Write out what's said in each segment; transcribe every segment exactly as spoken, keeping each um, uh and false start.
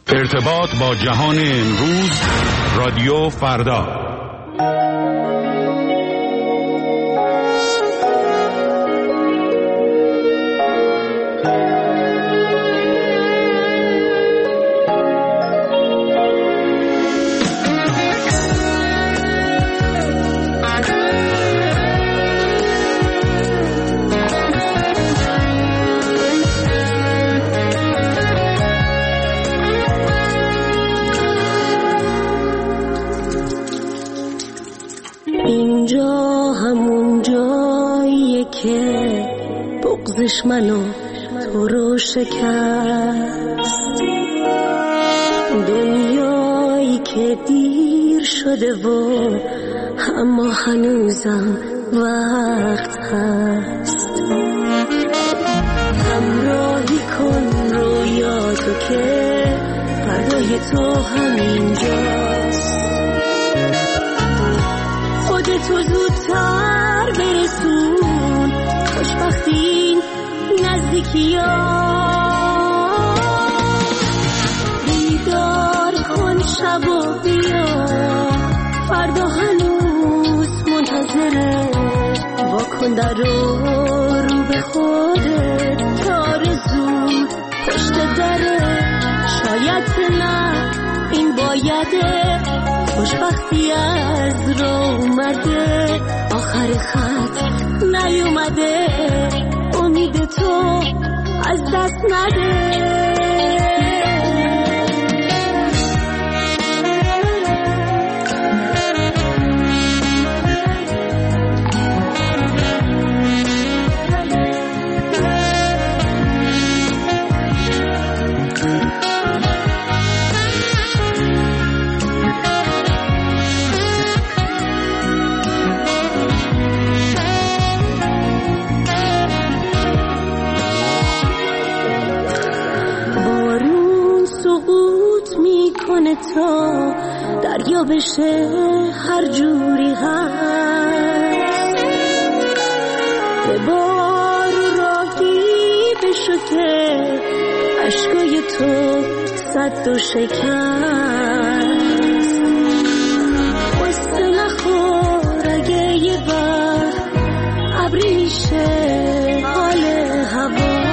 ارتباط با جهان امروز، رادیو فردا. منو تو رو شکست، دنیایی که دیر شده و اما هنوزم وقت هست. همراهی کن رویاتو که فردای تو همینجاست. خودتو زودتر برسون، خوشبختی نزدیکی ها. بیدار کن شب و بیا، فردا هنوز منتظره. واکن در رو رو به خودت، تا زود پشت دره. شاید نه این بایده، خوشبختی از رو اومده. آخر خط نیومده، امید تو از دست نده. تا دریا بشه هر جوری هست، به بار راهی بشو که عشقای تو صد و شکست. قصه نخور اگه یه وقت ابری میشه حال هوا.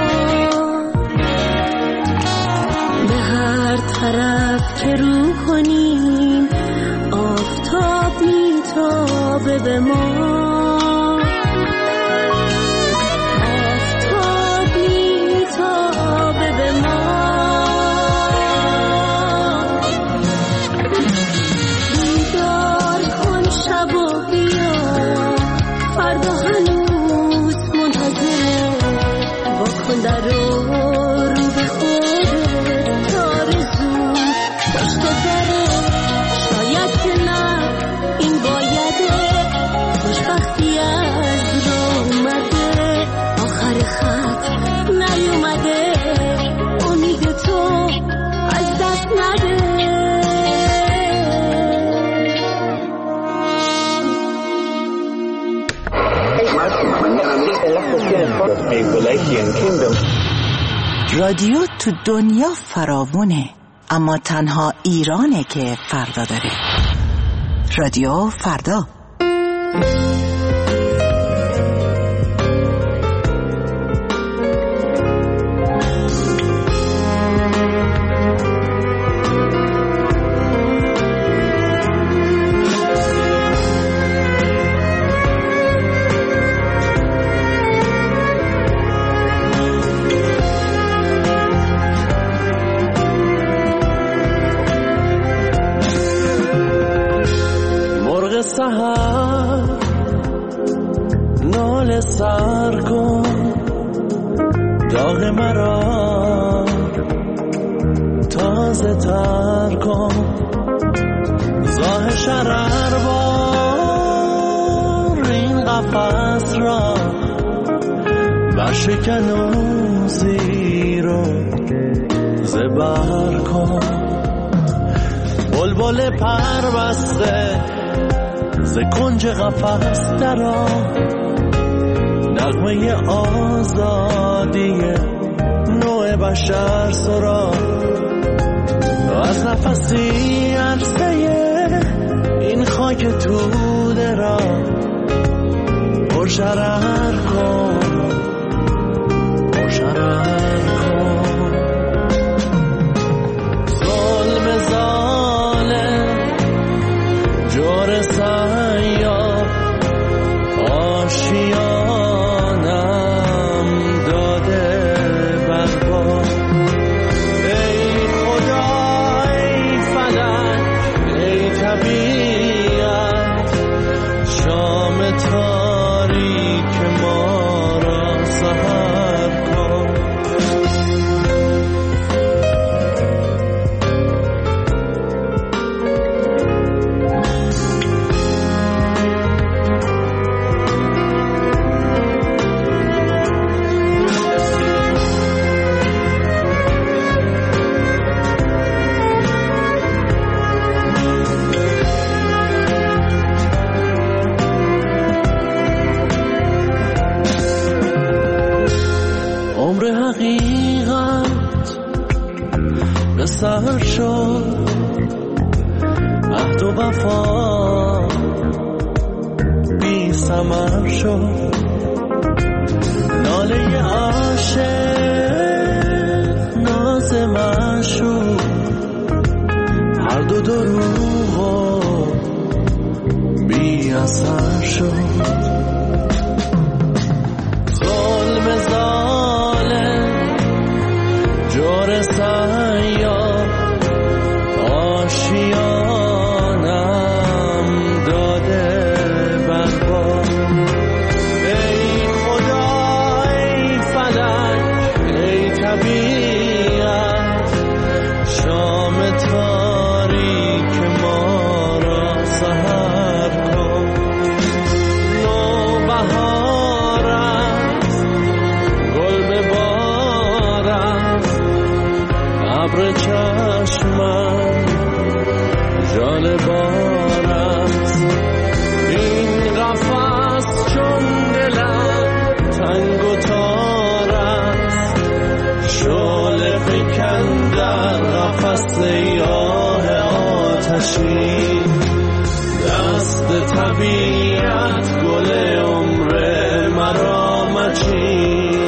به هر طرف که رو کنیم آفتاب میتابه به ما. آفتاب میتابه به ما. بیدار کن شب و بیا، فردا هنوز منتظره. واکن در رو رو به خودت، تا زود پشت دره. شاید که نه این بایده، خوشبختی از رو اومده. آخر خط نیومده، امید تو از دست نده. رادیو تو دنیا فراوونه، اما تنها ایرانه که فردا داره. رادیو فردا. سحر نال سر کن، داغ مرا تازه تر کن. زاه شرر بار این قفص را برشکن و زیر و زبر کن. بلبل پر بسته ز کنج قفس درآ، نغمه آزادی نوع بشر سرا. دستی عرصه این خاک توده را پرشرر کن، پرشرر کن. ظلم ظالم جور سیاه آشیانم داده برباد. ای خدا ای فلک ای طبیعت، شام تاریک ما را سحر کن. حقیقت به سر شد، عهد و وفا بی ثمر شد. ناله عاشق ناز معشوق، هر دو دروغ و بی اثر شد. ظلم ظالم جور سیاه آشیانم داده برباد. ای خدا ای فلک ای طبیعت، شام تاریک ما را سحر کن. نوبهار است گل به بار است، ابر چشمم ژاله بار است. این قفس چون دلم تنگ و تار است، شعله فکن در قفس آه آتشی. دست طبیعت گل عمر مرا مچین.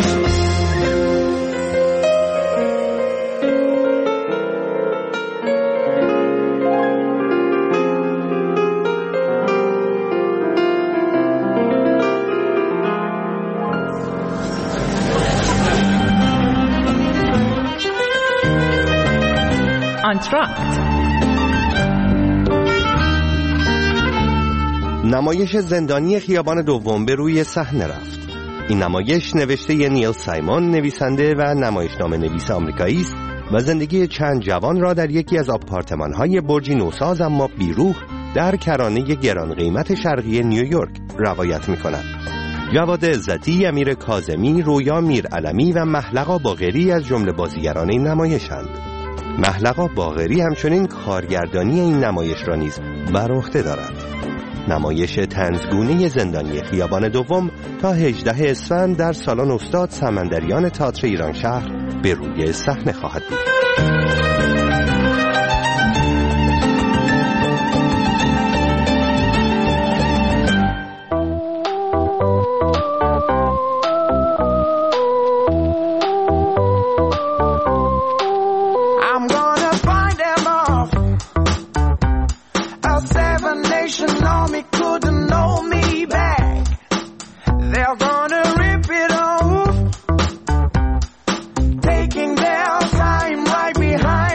انتراکت. نمایش زندانی خیابان دوم به روی صحنه رفت. این نمایش نوشته نیل سایمون، نویسنده و نمایشنامه نویس آمریکایی است و زندگی چند جوان را در یکی از آپارتمان‌های برجی نوساز اما بیروح در کرانه گران قیمت شرقی نیویورک روایت می‌کند. جواد عزتی، امیر کاظمی، رویا میرعلمی و محلقا باقری از جمله بازیگران این نمایشند. محلقا باقری همچنین کارگردانی این نمایش را نیز بر عهده دارد. نمایش طنزگونه زندانی خیابان دوم تا هجدهم اسفند در سالن استاد سمندریان تئاتر ایران شهر به روی صحنه خواهد بود. Taking their time right behind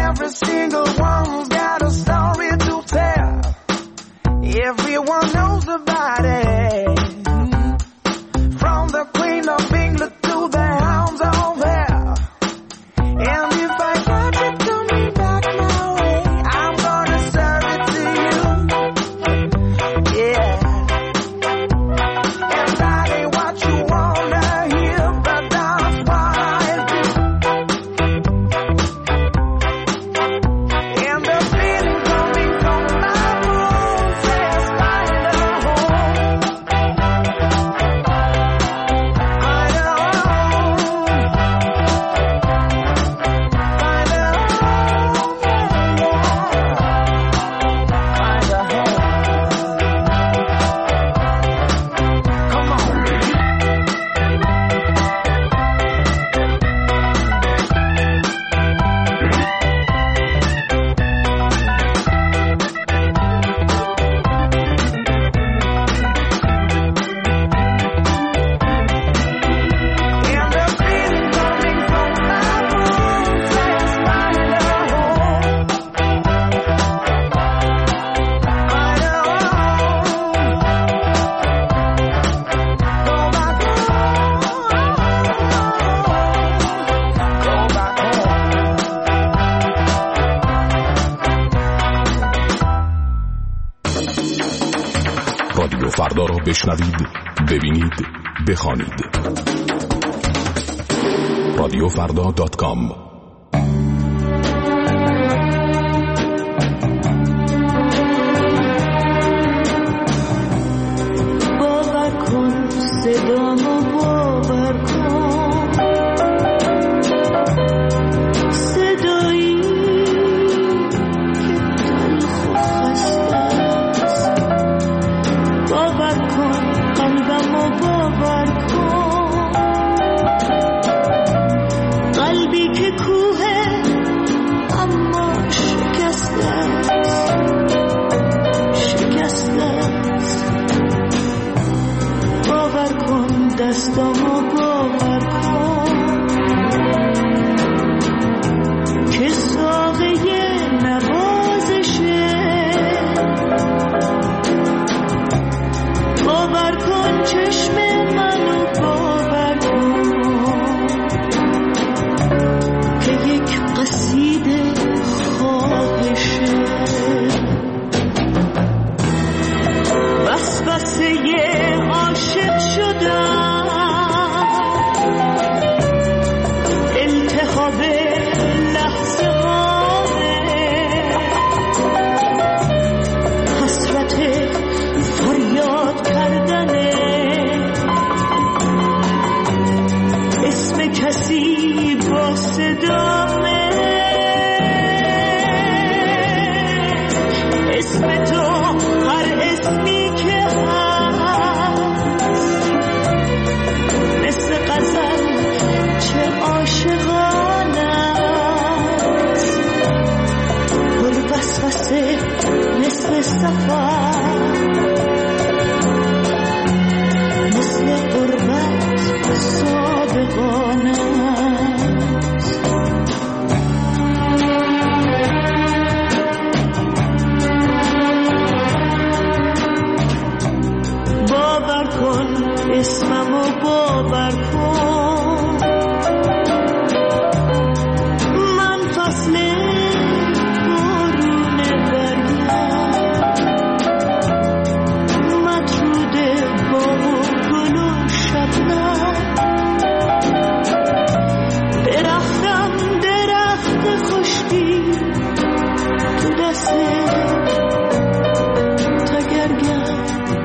every single one's got a story to tell. Everyone knows about it. From the Queen of England to the hounds of hell. And if I got it to me back my way, I'm gonna serve it to you. Yeah. And that ain't what you wanna hear, but that's what I do. And the feeling coming from my bones says find a home. Find a home. Find a home, yeah, yeah. Find a home. Come on. And the feeling coming from my bones says find a home. Find a home. Go back home. Go back home. رادیو فردا را بشنوید، ببینید، بخوانید. رادیو فردا دات کام. باور کن صدامو باور کن صدایی که تلخ و خسته است باور کن قلبمو باور کن قلبی که کوه اما شکسته است شکسته است باور کن دستامو باور کن که ساقه نوازشه باور کن چشم منو باور کن که یک قصیده خواهشه وسوسه عاشق شدم التهاب لحظه هامه حسرت فریاد کردنه اسم کسی با صدامه اسم تو هر اسمی که هست مثل غزل چه عاشقانه است پر وسوسه مثل سفر مثل قربت صادقانه است باور کن اسممو باور کن من فصل بارون برگم مطرود باغ و گل و شبنم درختم درخت خشکی تو دست تگرگم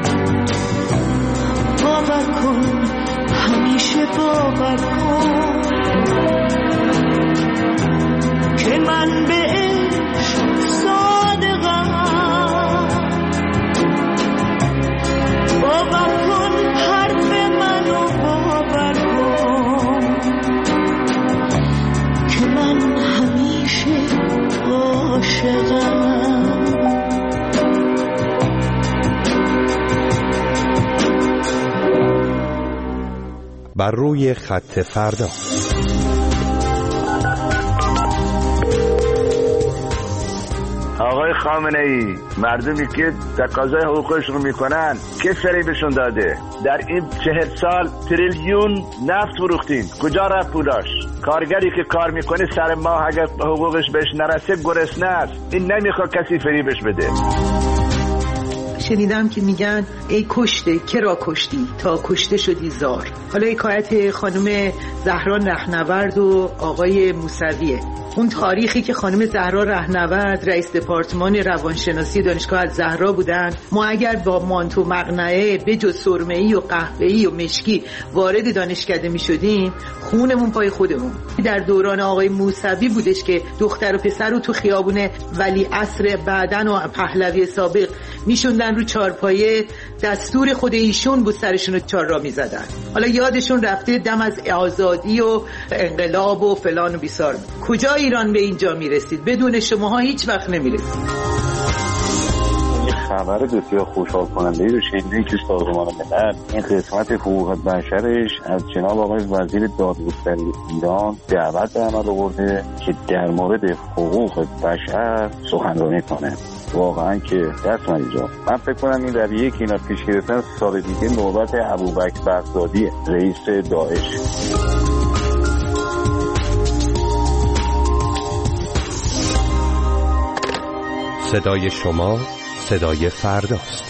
باور کن همیشه باور کن که من به عشق صادقم باور کن حرف منو باور کن که من همیشه عاشقم بر روی خط فردا. آقای خامنه ای مردمی که تقاضای حقوقش رو میکنن که فریبشون داده؟ در این چهل سال تریلیون نفت فروختین، کجا رفت پولاش؟ کارگری که کار میکنه سر ماه اگر حقوقش بهش نرسه گرسنه است. این نمیخواد کسی فریبش بده. شنیدم که میگن ای کشته کرا کشتی تا کشته شدی زار. حالا حکایت خانم زهرا رهنورد و آقای موسویه. اون تاریخی که خانم زهرا رهنورد رئیس دپارتمان روانشناسی دانشگاه الزهرا بودن، ما اگر با مانتو مقنعه به جز سرمه‌ای و قهوه‌ای و مشکی وارد دانشکده می‌شدیم، خونمون پای خودمون. در دوران آقای موسوی بودش که دختر و پسر رو تو خیابون ولیعصر بعدن و پهلوی سابق میشوندن رو چارپایه، دستور خود ایشون بود سرشون رو چهار را میزدن. حالا یادشون رفته دم از آزادی و انقلاب و فلان و بیسار. کجا ایران به اینجا میرسید؟ بدون شماها هیچ وقت نمیرسید. خبر بسیار خوشحال کننده ای رو شنیدیم که سازمان ملل این قسمت حقوق بشرش از جناب آقای وزیر دادگستری ایران دعوت به عمل آورده که در مورد حقوق بشر سخنرانی کنه. واقعا که دست من اینجا من فکر کنم این در یک اینا پیش گرفتن سال دیگه نوبت ابوبکر بغدادی رئیس داعش. صدای شما صدای فرداست.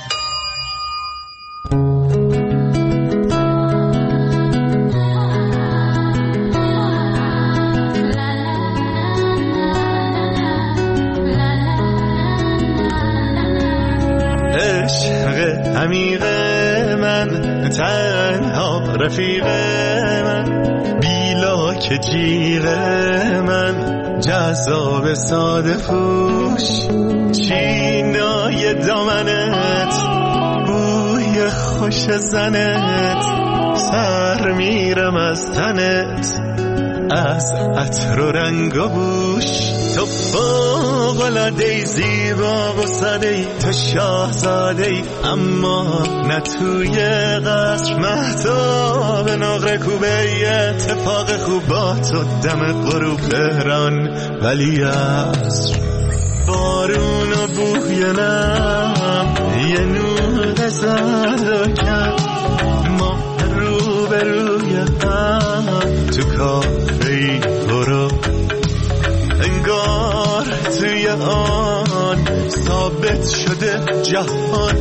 عشق عمیق من تنها رفیق من بیلا که جیغ من جذاب ساده پوش چینای دامنت بوی خوش زنت سر میرم از تنت از عطر و رنگ و بوش تو فوق‌العاده‌ای زیبا و ساده‌ای تو شاهزاده‌ای اما نه توی قصر مهتاب نقره کوبه اتفاق خوب با تو دم غروب تهران ولی عصر بارون و بوی نم یه نور زد کرد ما رو به روی هم تو کافه‌ای برو انگار توی آن ثابت شده جهان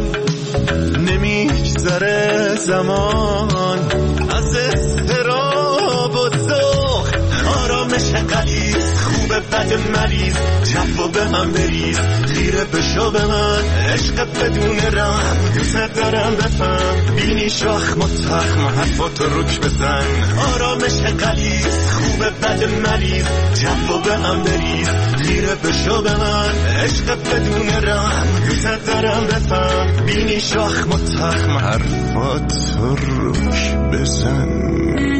نمیگذره زمان از اضطراب و ذوق آرامش غلیظ خوبه بد مریض جفا به من بریز خیره بشو به من عشق بدون رحم دوست دارم بفهم بینی شاخ متخم حرفات رو رک بزن آرامش غلیظ خوبه بد مریض جفا به من بریز خیره بشو به من عشق بدون رحم دوست دارم بفهم بینی شاخ متخم حرفات رو رک بزن.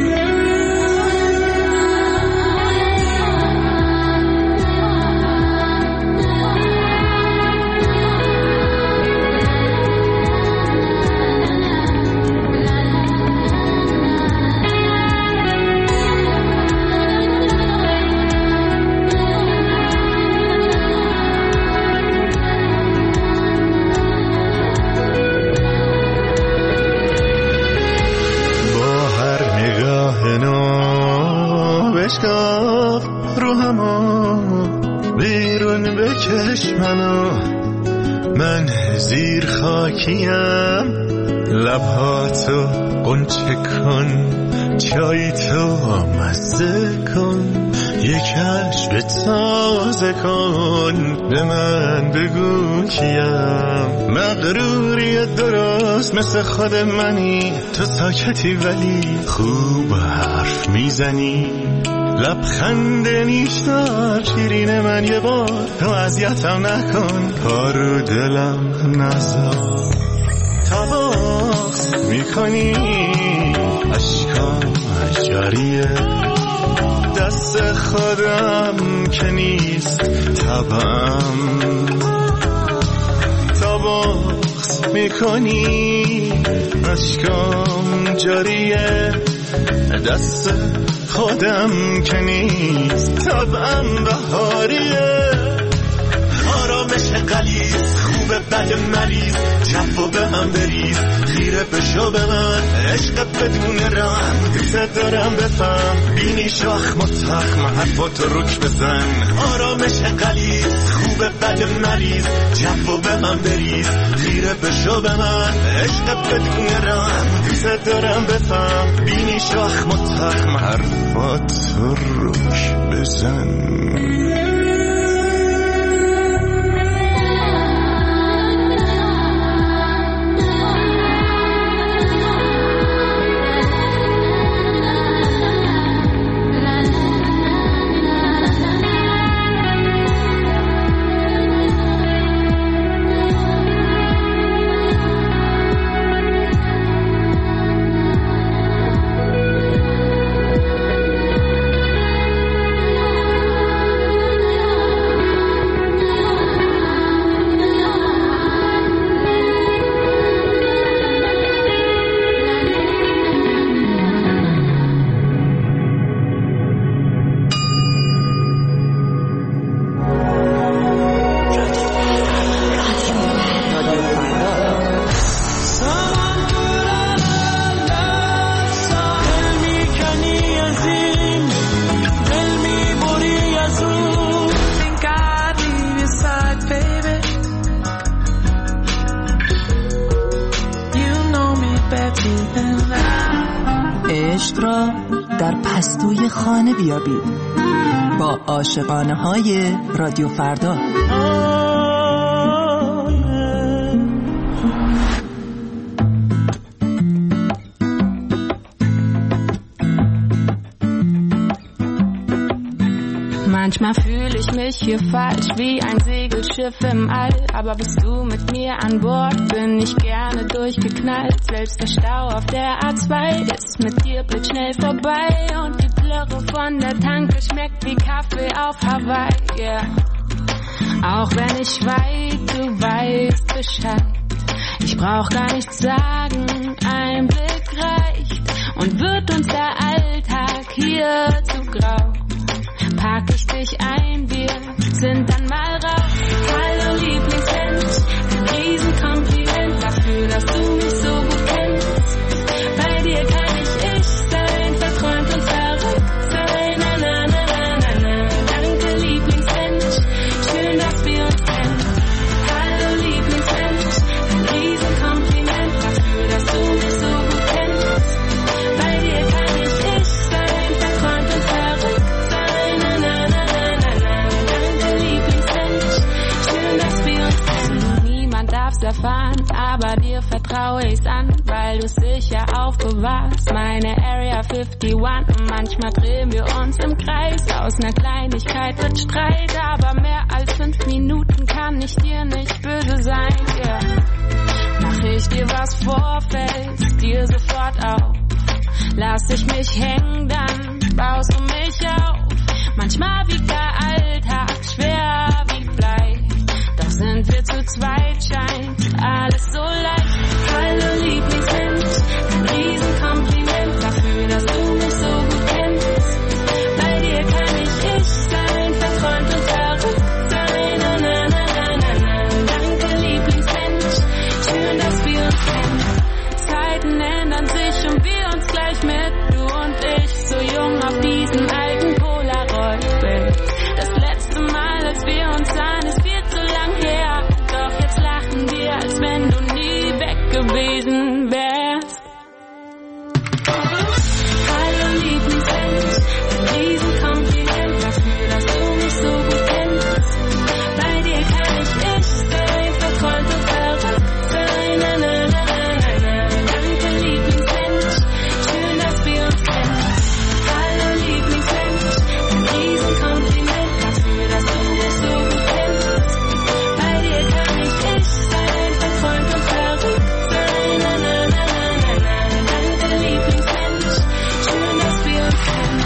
بشکاف رو همو بیرون بکش منو من زیر خاکیم لبهاتو قنچه کن چای تو مزه کن یکش به تازه کن به من بگو کیم مغروری درست مثل خود منی تو ساکتی ولی خوب حرف میزنی لبخند نیشدار شیرین من یه بار تو اذیتم نکن پارو دلم نزار تباس میکنی اشکام جاریه دست خودم که نیست تبم تباس میکنی اشکام جاریه دست خودم که نیست طبعم بهاریه بد مریض جفا به من بریز خیره بشو به من عشق بدون رحم دوست دارم بفهم بینی شاخ متخ من حرفات رو رک بزن آرامش غلیظ خوب بد مریض جفا به من بریز خیره بشو به من عشق بدون رحم دوست دارم بفهم بینی شاخ متخ من حرفات رو رک بزن عشق را در پستوی خانه بیابید با عاشقانه های رادیو فردا. Manchmal fühle ich mich hier falsch wie ein Segelschiff im All, aber bist du mit mir an Bord, bin ich gerne durchgeknallt. Selbst der Stau auf der A zwei ist mit dir blitzschnell vorbei und die Plörre von der Tanke schmeckt wie Kaffee auf Hawaii, yeah. Auch wenn ich weit, du weißt Bescheid. Ich brauch gar nichts sagen, ein Blick reicht und wird uns der Alltag hier zu grau. Pack ich dich ein, wir sind dann mal raus. Hallo Lieblingsmensch, ein Riesenkompliment dafür, dass du mich so gut kennst. Bei dir kann ich ich sein, verträumt und verrückt sein. Na na na na na na. Danke Lieblingsmensch, schön, dass wir uns kennen. Hallo Lieblingsmensch, ein Riesenkompliment dafür, dass du mich so gut kennst. Bei dir kann ich ich sein, verträumt und verrückt. Darf's erfahren, aber dir vertraue ich's an, weil du's sicher aufbewahrst. Meine Area einundfünfzig, manchmal drehen wir uns im Kreis. Aus ner Kleinigkeit wird Streit, aber mehr als fünf Minuten kann ich dir nicht böse sein, yeah. Mach ich dir was vor, fällst dir sofort auf. Lass ich mich hängen, dann baust du mich auf. Manchmal wiegt der Alltag schwer wie Blei. Sind wir zu zweit, scheint alles so leicht. Hallo Lieblingsmensch, ein Riesenkompliment dafür, dass du mich so gut kennst. Bei dir kann ich ich sein, verträumt und verrückt sein. Na na na na na na. Danke Lieblingsmensch, schön, dass wir uns kennen. Zeiten ändern sich und wir uns gleich mit, du und ich, so jung auf diesem alten Polaroid-Bild. Das letzte Mal, als wir uns sahen, ist viel zu lang her. Doch jetzt lachen wir, als wenn du nie weg gewesen wärst. Hallo Lieblingsmensch, ein Riesenkompliment dafür, dass du mich so gut kennst. Bei dir kann ich ich sein, verträumt und verrückt sein. Na na na na na na. Danke Lieblingsmensch, schön, dass wir uns kennen. Hallo Lieblingsmensch, ein Riesenkompliment dafür, dass du mich so gut kennst. Bei dir kann ich ich sein, verträumt und verrückt sein. Na na na na na na. Danke Lieblingsmensch, schön, dass wir uns kennen.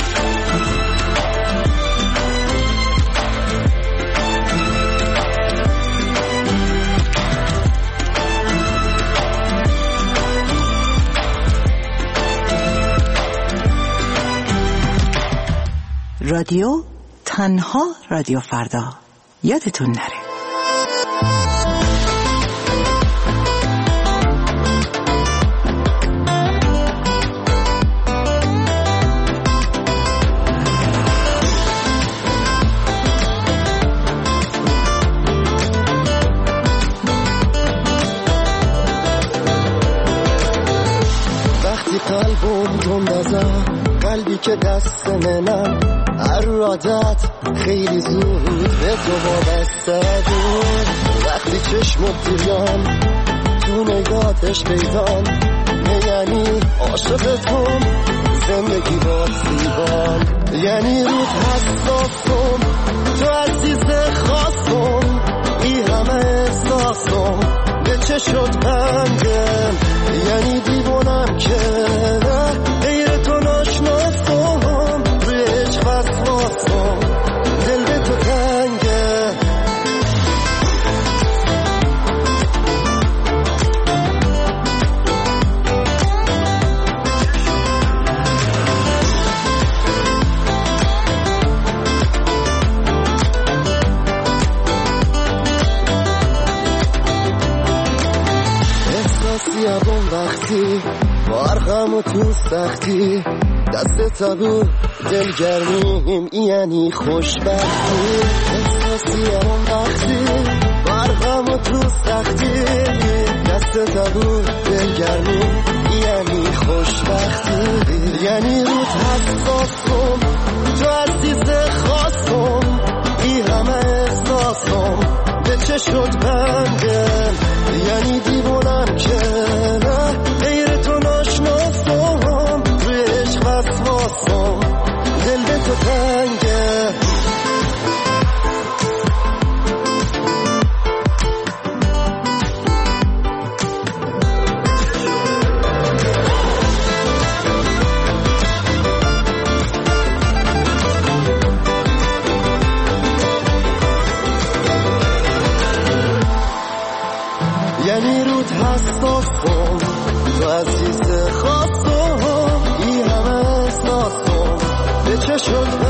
رادیو تنها رادیو فردا، یادتون نره. خیلی تند ازم، قلبی که دست منم، هر عادت خیلی زود به تو وابسته بود. وقتی چشمت دیدم تو نگاتش پیدام، یعنی عاشقتم، زندگی با زیبان، یعنی رود حساسم، تو عزیز خواستم، ای همه احساسم به چه شد بندم، یعنی دیوانم که غیر تو ناشناسم، روی عشق وسواسم، دل به تو تنگه. احساسیم وقتی بارغم و تو سختی، دست تبو دلگرمیم یعنی خوشبختی. احساسیم وقتی بارغم و تو سختی، دست تبو دلگرمیم یعنی خوشبختی، یعنی رود حساسم، تو عزیز خواستم، ای همه احساسم به چه شد بندم، یعنی دیوانم که غیر تو ناشناسم، روی عشق وسواسم، دل به تو تنگه. یعنی رود حساسم، تو عزیز خواستم، ای همه احساسم به چه شد